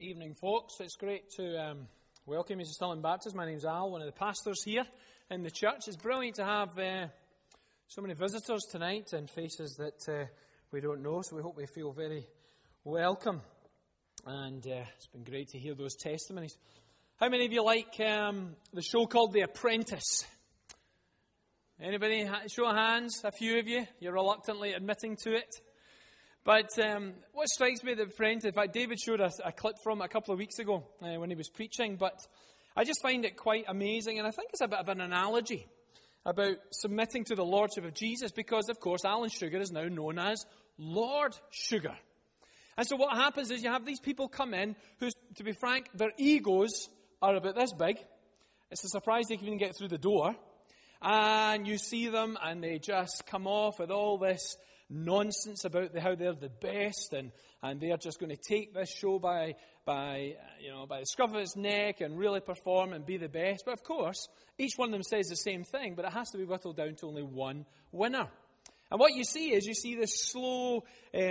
evening, folks. It's great to welcome you to Stirling Baptist. My name's Al, one of the pastors here in the church. It's brilliant to have so many visitors tonight and faces that we don't know, so we hope we feel very welcome. And it's been great to hear those testimonies. How many of you like the show called The Apprentice? Anybody? Show of hands. A few of you. You're reluctantly admitting to it. But what strikes me, The Apprentice, in fact, David showed us a clip from it a couple of weeks ago when he was preaching, but I just find it quite amazing, and I think it's a bit of an analogy about submitting to the lordship of Jesus, because, of course, Alan Sugar is now known as Lord Sugar. And so what happens is you have these people come in who, to be frank, their egos are about this big. It's a surprise they can even get through the door. And you see them, and they just come off with all this nonsense about how they're the best, and they're just going to take this show by the scruff of its neck and really perform and be the best. But of course, each one of them says the same thing, but it has to be whittled down to only one winner. And what you see is this slow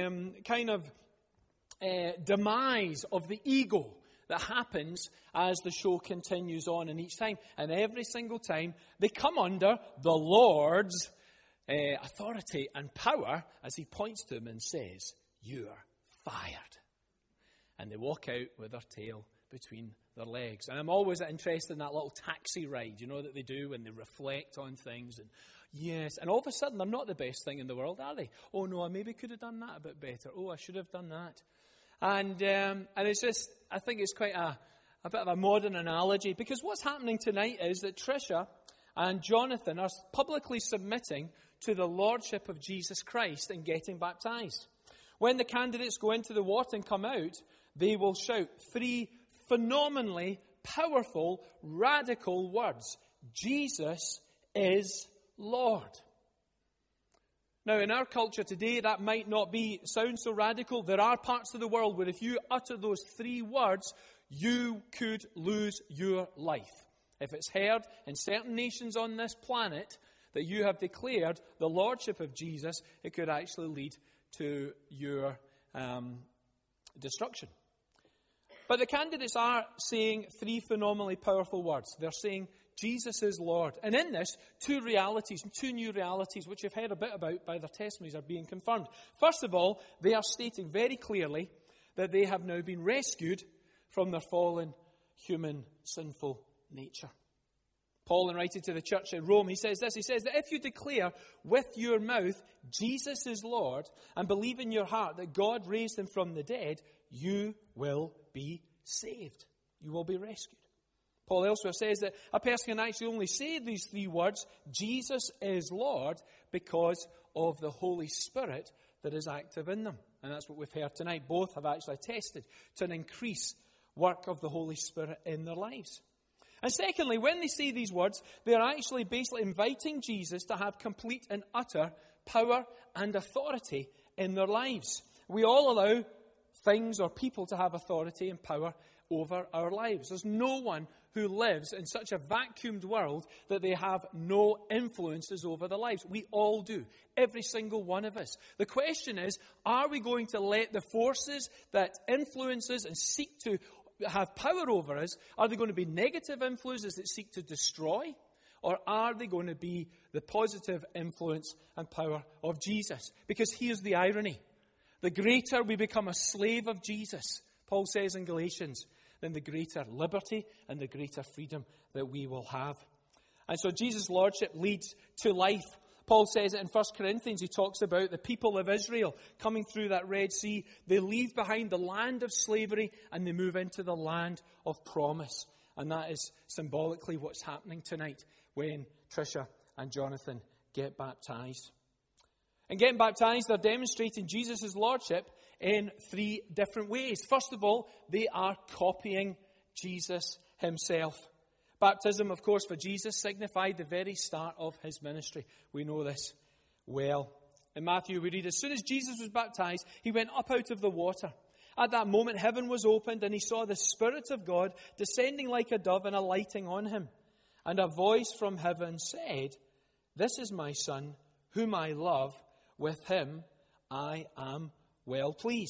demise of the ego that happens as the show continues on, and each time, and every single time, they come under the Lord's authority and power as he points to them and says, "You are fired." And they walk out with their tail between their legs. And I'm always interested in that little taxi ride, that they do when they reflect on things. And yes, and all of a sudden they're not the best thing in the world, are they? Oh no, I maybe could have done that a bit better. Oh, I should have done that. And it's just, I think it's quite a bit of a modern analogy, because what's happening tonight is that Tricia and Jonathan are publicly submitting to the lordship of Jesus Christ and getting baptized. When the candidates go into the water and come out, they will shout three phenomenally powerful, radical words: Jesus is Lord. Now, in our culture today, that might not sound so radical. There are parts of the world where if you utter those three words, you could lose your life. If it's heard in certain nations on this planet that you have declared the lordship of Jesus, it could actually lead to your destruction. But the candidates are saying three phenomenally powerful words. They're saying Jesus is Lord. And in this, two new realities, which you've heard a bit about by their testimonies, are being confirmed. First of all, they are stating very clearly that they have now been rescued from their fallen, human, sinful nature. Paul, in writing to the church in Rome, he says this. He says that if you declare with your mouth Jesus is Lord and believe in your heart that God raised him from the dead, you will be saved. You will be rescued. Paul elsewhere says that a person can actually only say these three words, Jesus is Lord, because of the Holy Spirit that is active in them. And that's what we've heard tonight. Both have actually attested to an increased work of the Holy Spirit in their lives. And secondly, when they say these words, they're actually basically inviting Jesus to have complete and utter power and authority in their lives. We all allow things or people to have authority and power over our lives. There's no one who lives in such a vacuumed world that they have no influences over their lives. We all do. Every single one of us. The question is, are we going to let the forces that influence us and seek to have power over us, are they going to be negative influences that seek to destroy? Or are they going to be the positive influence and power of Jesus? Because here's the irony. The greater we become a slave of Jesus, Paul says in Galatians, then the greater liberty and the greater freedom that we will have. And so Jesus' lordship leads to life. Paul says it in 1 Corinthians. He talks about the people of Israel coming through that Red Sea. They leave behind the land of slavery and they move into the land of promise. And that is symbolically what's happening tonight when Tricia and Jonathan get baptized. And getting baptized, they're demonstrating Jesus' lordship in three different ways. First of all, they are copying Jesus himself. Baptism, of course, for Jesus signified the very start of his ministry. We know this well. In Matthew, we read, as soon as Jesus was baptized, he went up out of the water. At that moment, heaven was opened, and he saw the Spirit of God descending like a dove and alighting on him. And a voice from heaven said, "This is my Son, whom I love. With him I am well pleased."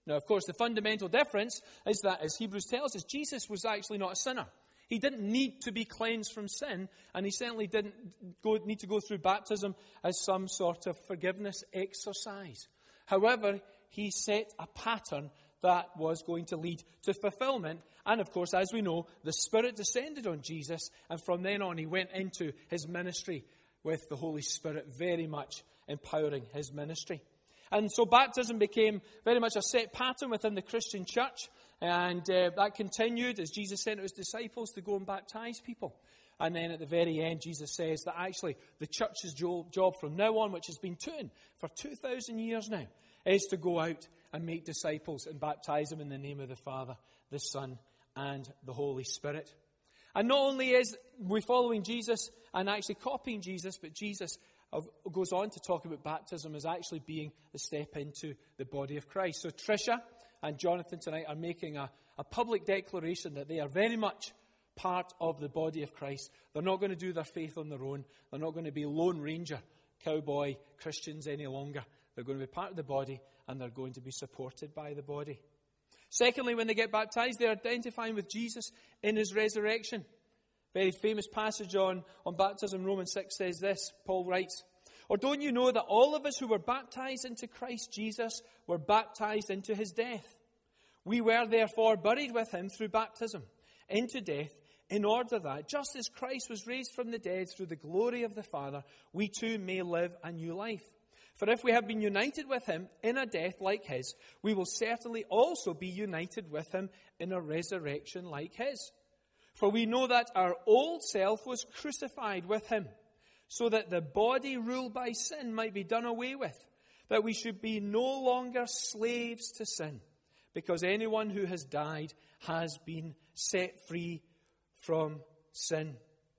Now, of course, the fundamental difference is that, as Hebrews tells us, Jesus was actually not a sinner. He didn't need to be cleansed from sin, and he certainly didn't need to go through baptism as some sort of forgiveness exercise. However, he set a pattern that was going to lead to fulfillment. And of course, as we know, the Spirit descended on Jesus, and from then on he went into his ministry with the Holy Spirit very much empowering his ministry. And so baptism became very much a set pattern within the Christian church, and that continued as Jesus sent his disciples to go and baptize people. And then at the very end, Jesus says that actually the church's job from now on, which has been doing for 2,000 years now, is to go out and make disciples and baptize them in the name of the Father, the Son, and the Holy Spirit. And not only is we following Jesus and actually copying Jesus, but Jesus goes on to talk about baptism as actually being the step into the body of Christ. So Tricia and Jonathan tonight are making a public declaration that they are very much part of the body of Christ. They're not going to do their faith on their own. They're not going to be Lone Ranger, cowboy Christians any longer. They're going to be part of the body, and they're going to be supported by the body. Secondly, when they get baptized, they're identifying with Jesus in his resurrection. Very famous passage on baptism, Romans 6 says this. Paul writes, "Or don't you know that all of us who were baptized into Christ Jesus were baptized into his death? We were therefore buried with him through baptism into death, in order that, just as Christ was raised from the dead through the glory of the Father, we too may live a new life. For if we have been united with him in a death like his, we will certainly also be united with him in a resurrection like his. For we know that our old self was crucified with him, so that the body ruled by sin might be done away with, that we should be no longer slaves to sin, because anyone who has died has been set free from sin."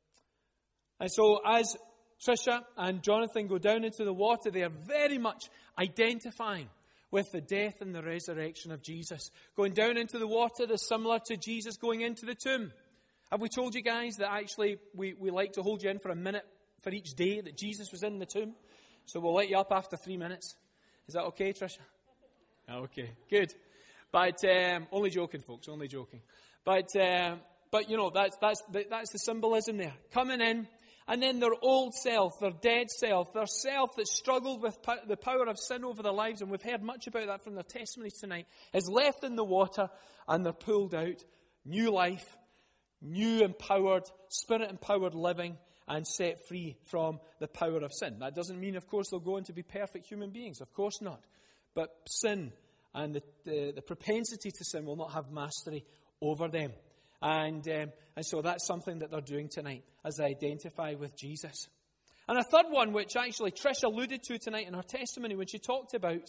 And so as Tricia and Jonathan go down into the water, they are very much identifying with the death and the resurrection of Jesus. Going down into the water is similar to Jesus going into the tomb. Have we told you guys that actually we like to hold you in for a minute for each day that Jesus was in the tomb? So we'll let you up after 3 minutes. Is that okay, Tricia? Okay, good. But only joking, folks, only joking. But you know, that's the symbolism there. Coming in, and then their old self, their dead self, their self that struggled with the power of sin over their lives, and we've heard much about that from their testimonies tonight, is left in the water, and they're pulled out. New life, new empowered, Spirit-empowered living, and set free from the power of sin. That doesn't mean, of course, they'll go on to be perfect human beings. Of course not. But sin and the propensity to sin will not have mastery over them. And so that's something that they're doing tonight as they identify with Jesus. And a third one, which actually Trish alluded to tonight in her testimony when she talked about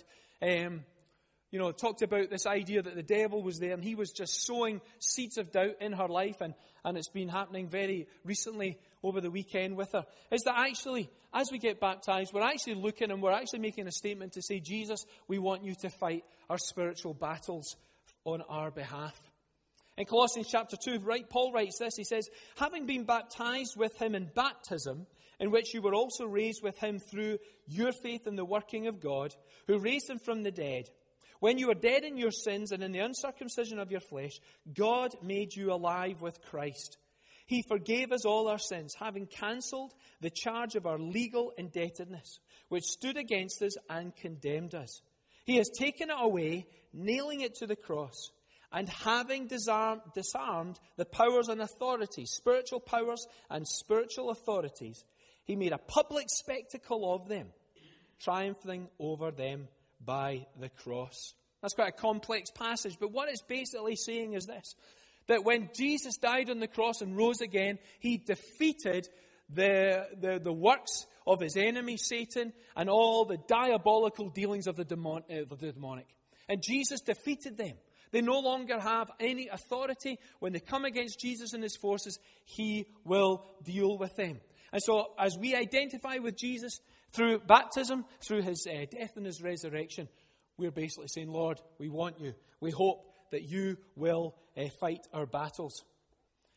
this idea that the devil was there and he was just sowing seeds of doubt in her life, and it's been happening very recently over the weekend with her, is that actually, as we get baptized, we're actually looking and we're actually making a statement to say, Jesus, we want you to fight our spiritual battles on our behalf. In Colossians chapter 2, Paul writes this, he says, "Having been baptized with him in baptism, in which you were also raised with him through your faith in the working of God, who raised him from the dead. When you were dead in your sins and in the uncircumcision of your flesh, God made you alive with Christ. He forgave us all our sins, having cancelled the charge of our legal indebtedness, which stood against us and condemned us. He has taken it away, nailing it to the cross, and having disarmed the powers and authorities, spiritual powers and spiritual authorities, he made a public spectacle of them, triumphing over them by the cross." That's quite a complex passage, but what it's basically saying is this, that when Jesus died on the cross and rose again, he defeated the works of his enemy, Satan, and all the diabolical dealings of the demonic. And Jesus defeated them. They no longer have any authority. When they come against Jesus and his forces, he will deal with them. And so as we identify with Jesus through baptism, through his death and his resurrection, we're basically saying, Lord, we want you. We hope that you will fight our battles.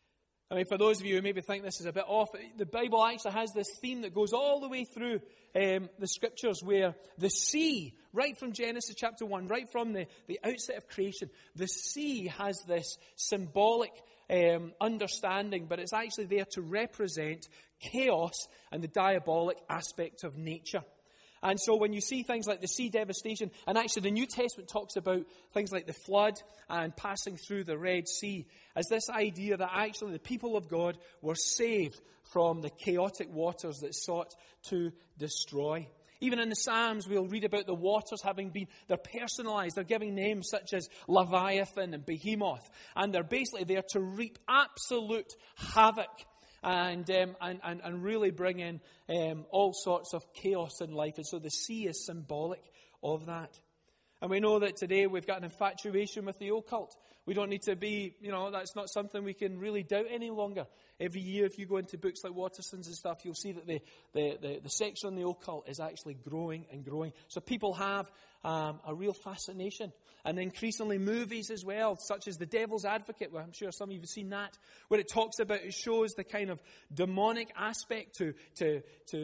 I mean, for those of you who maybe think this is a bit off, the Bible actually has this theme that goes all the way through the Scriptures, where the sea, right from Genesis chapter 1, right from the outset of creation, the sea has this symbolic understanding, but it's actually there to represent chaos and the diabolic aspect of nature. And so when you see things like the sea devastation, and actually the New Testament talks about things like the flood and passing through the Red Sea, as this idea that actually the people of God were saved from the chaotic waters that sought to destroy. Even in the Psalms, we'll read about the waters having been, they're personalized. They're giving names such as Leviathan and Behemoth. And they're basically there to reap absolute havoc and really bring in all sorts of chaos in life. And so the sea is symbolic of that. And we know that today we've got an infatuation with the occult. We don't need to be, that's not something we can really doubt any longer. Every year, if you go into books like Waterston's and stuff, you'll see that the section on the occult is actually growing and growing. So people have a real fascination. And increasingly movies as well, such as The Devil's Advocate, well, I'm sure some of you have seen that, where it talks about, it shows the kind of demonic aspect to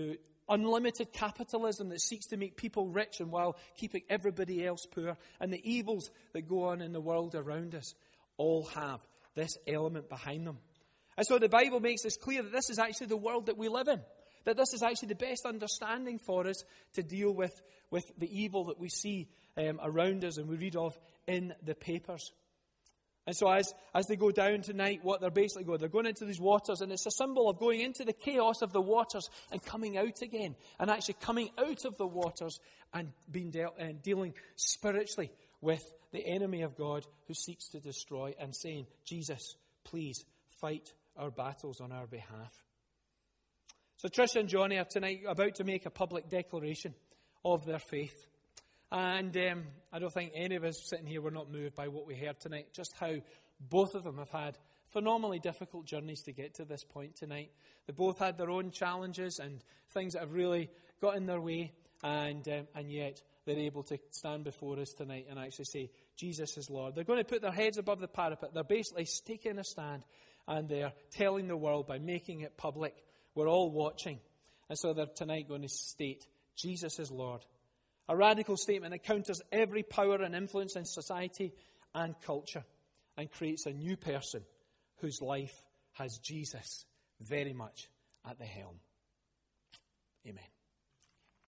unlimited capitalism that seeks to make people rich and while keeping everybody else poor. And the evils that go on in the world around us all have this element behind them. And so the Bible makes this clear that this is actually the world that we live in. That this is actually the best understanding for us to deal with the evil that we see around us and we read of in the papers. And so as they go down tonight, what they're basically going, they're going into these waters, and it's a symbol of going into the chaos of the waters and coming out again. And actually coming out of the waters and dealing spiritually with the enemy of God who seeks to destroy, and saying, Jesus, please fight our battles on our behalf. So Tricia and Johnny are tonight about to make a public declaration of their faith. And I don't think any of us sitting here were not moved by what we heard tonight, just how both of them have had phenomenally difficult journeys to get to this point tonight. They both had their own challenges and things that have really got in their way, and yet they're able to stand before us tonight and actually say, Jesus is Lord. They're going to put their heads above the parapet. They're basically taking a stand, and they're telling the world by making it public. We're all watching. And so they're tonight going to state, Jesus is Lord. A radical statement that counters every power and influence in society and culture and creates a new person whose life has Jesus very much at the helm. Amen.